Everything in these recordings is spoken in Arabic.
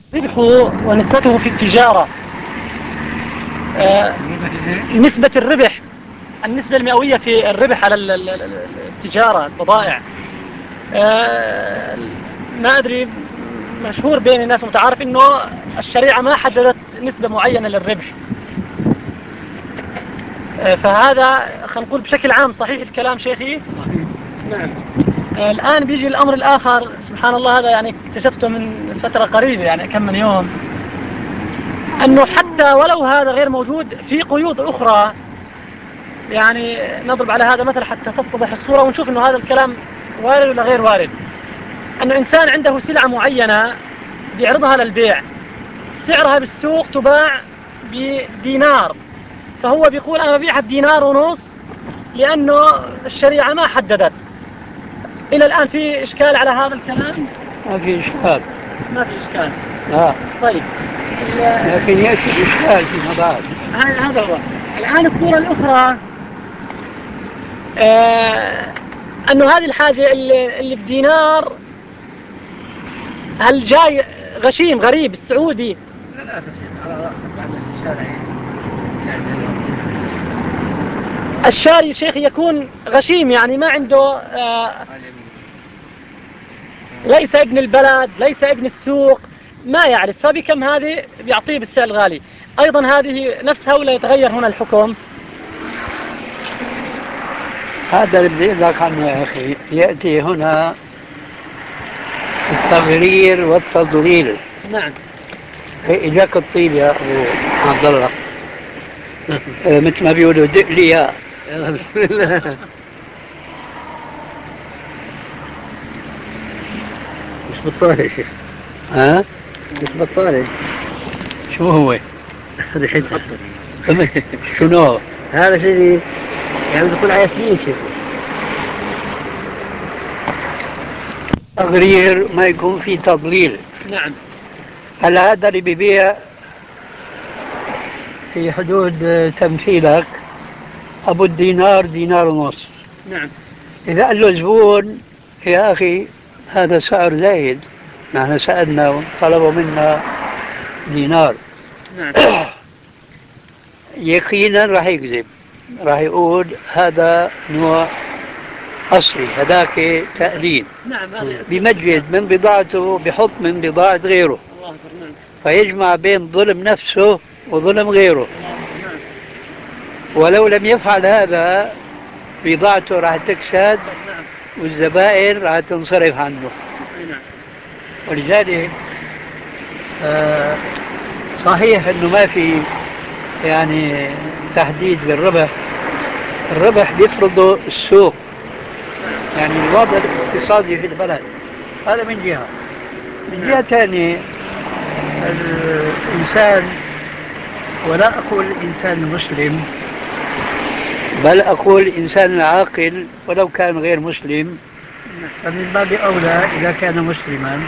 ربحه ونسبته في التجارة، نسبة الربح، النسبة المئوية في الربح على التجارة البضائع. ما أدري، مشهور بين الناس متعارف إنه الشريعة ما حددت نسبة معينة للربح. فهذا خلينا نقول بشكل عام صحيح الكلام شيخي؟ نعم. الآن بيجي الأمر الآخر، سبحان الله، هذا يعني اكتشفته من فترة قريبة، يعني كم من يوم، أنه حتى ولو هذا غير موجود في قيود أخرى. يعني نضرب على هذا مثل حتى تتضح الصورة ونشوف أنه هذا الكلام وارد ولا غير وارد. أنه إنسان عنده سلعة معينة بيعرضها للبيع، سعرها بالسوق تباع بدينار، فهو بيقول أنا ببيعها بدينار ونص لأنه الشريعة ما حددت. إلى الآن في إشكال على هذا الكلام؟ ما في إشكال. ما في إشكال. طيب، لكن يأتي الإشكال فيما بعد. هذا هو. الآن الصورة الأخرى، أنه هذه الحاجة اللي بدينار، هل جاي غشيم غريب السعودي؟ لا الشاري شيخ يكون غشيم، يعني ما عنده ليس ابن البلد، ليس ابن السوق، ما يعرف، فبكم هذه بيعطيه بالسعر الغالي. أيضا هذه نفسها ولا يتغير هنا الحكم؟ هذا اللي بدي أقول لك عنه يا أخي، يأتي هنا التغرير والتضليل. نعم. إجاك الطيب يا أبو عبد الله. مثل ما بيقولوا دق لي يا بسم الله. مش بطال يا شيخ. ها؟ مش بطال. شو هو؟ هذا شيء شنو؟ هذا شيء يعني تقول على ياسمين شيخ. تغرير ما يكون فيه تضليل. نعم. هلا هذا اللي ببيع في حدود تمثيلك أبو الدينار دينار ونص. نعم. إذا قال له زبون يا أخي هذا سعر زايد، نحن سألنا وطلبوا منا دينار، نعم. يقينا راح يكذب، راح يقول هذا نوع أصلي، هذاك تقليد. نعم. بمجد من بضاعته بحط من بضاعة غيره، الله أكبر. نعم. فيجمع بين ظلم نفسه وظلم غيره. نعم. ولو لم يفعل هذا بضاعته راح تكسد نعم. والزبائن راح تنصرف عنه. نعم. ولذلك صحيح انه ما في يعني تحديد للربح، الربح بيفرضه السوق، يعني الوضع الاقتصادي في البلد، هذا من جهة. من جهة ثانية الإنسان، ولا أقول الإنسان المسلم بل أقول الإنسان العاقل ولو كان غير مسلم، فمن باب أولى إذا كان مسلما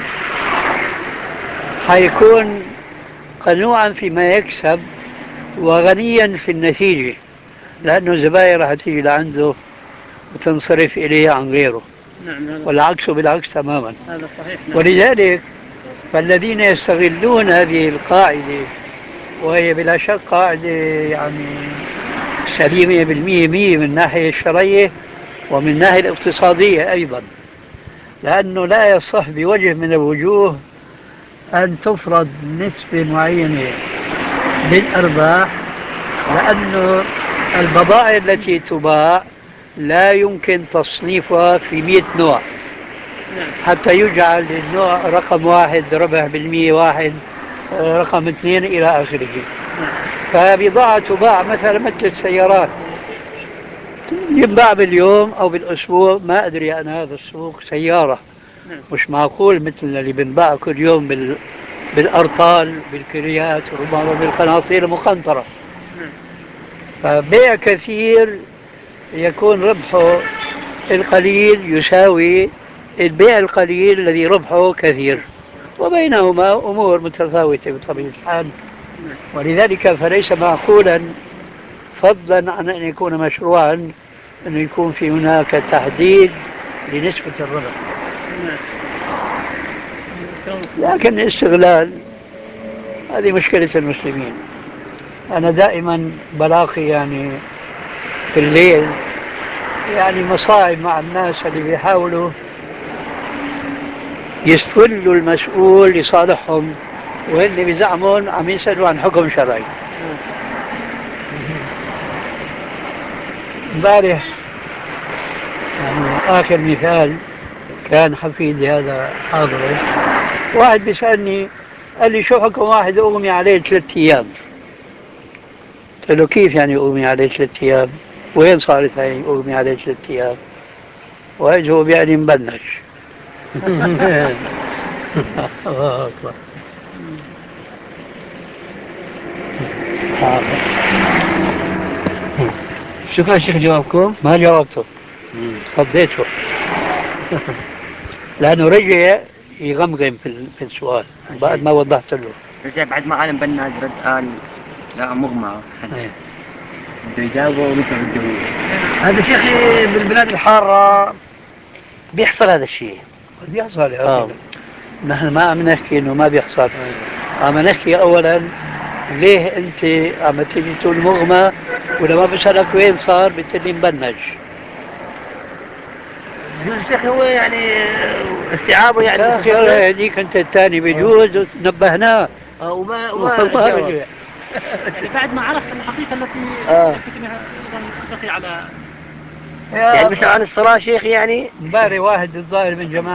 حيكون قنوعا فيما يكسب وغنيا في النتيجة، لأنه الزبائن راح تيجي لعنده وتنصرف إليه عن غيره. نعم. والعكس بالعكس تماما. هذا صحيح. نعم. ولذلك فالذين يستغلون هذه القاعدة، وهي بلا شك قاعدة يعني سليمة بالمية مية من الناحية الشرعية ومن الناحية الاقتصادية أيضا، لأنه لا يصح بوجه من الوجوه أن تفرض نسبة معينة للأرباح، لأن البضائع التي تباع لا يمكن تصنيفها في 100 نوع حتى يجعل النوع رقم واحد ربح بالمية واحد، رقم اثنين إلى آخره. فبضاعة تباع مثلا مثل السيارات ينباع باليوم أو بالأسبوع، ما أدري أنا هذا السوق سيارة مش معقول مثل اللي بنباع كل يوم بالأرطال بالكريات وربما بالقناطير المقنطرة. فبيع كثير يكون ربحه القليل يساوي البيع القليل الذي ربحه كثير، وبينهما أمور متفاوتة بطبيعة الحال. ولذلك فليس معقولا فضلا عن أن يكون مشروعا أن يكون في هناك تحديد لنسبة الربح. لكن الاستغلال هذه مشكلة المسلمين. أنا دائما بلاقي يعني في الليل يعني مصاعب مع الناس اللي بيحاولوا يستغلوا المسؤول لصالحهم، وهن بزعمهم عم يسألوا عن حكم شرعي. امبارح يعني آخر مثال كان حفيدي هذا حاضره، واحد بيسألني قال لي شو حكم واحد أغمي عليه 3 أيام؟ قلت له كيف يعني أغمي عليه 3 أيام؟ وين صارت هاي أغمي عليه 3 أيام؟ وهيج هو يعني مبلش. الله أكبر. شكرا شيخ جوابكم. ما جاوبته، صديته. لأنه رجع يغمغم في السؤال بعد ما وضحت له. رجع بعد ما عالم بناز رد قال لا مغمى إيه. بده يجاوبه ومثل بده هو. هذا شيخي بالبلاد الحارة بيحصل هذا الشيء. قد يحصل يا أخي. نحن ما عم نحكي إنه ما بيحصل، عم نحكي أولا ليه أنت عم تيجي تقول مغمى ولما بسألك وين صار بتقول مبنج. الشيخ هو يعني استيعابه يعني يا أخي الله يهديك، أنت الثاني بيجوز نبهناه وما ما جاوب. رجع. يعني بعد ما عرفت الحقيقة التي يمكن أنها أيضا تقي على يعني مثلا عن الصلاة شيخ يعني امبارح واحد الظاهر من جماعة